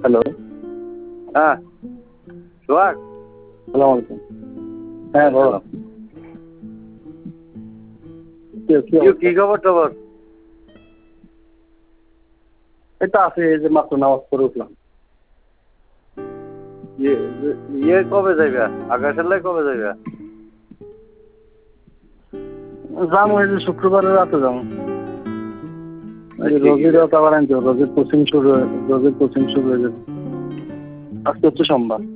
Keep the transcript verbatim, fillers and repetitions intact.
Hello. হ্যাঁ সোহাগ, সালাম আলাইকুম। হ্যাঁ বলো। কি খবর টবর? এটা আছে, এই যে মাত্র নামাজ পড়ে উঠলাম। ইয়ে কবে যাইবা? আকাশের লাই কবে যাইবা? যাবো এই যে শুক্রবারের রাতে যাবো। রোগীর রাত আবার আনতে হবে, রোগীর কোচিং শুরু হয়ে রোগীর কোচিং শুরু হয়ে যাবে। আজকে হচ্ছে সোমবার।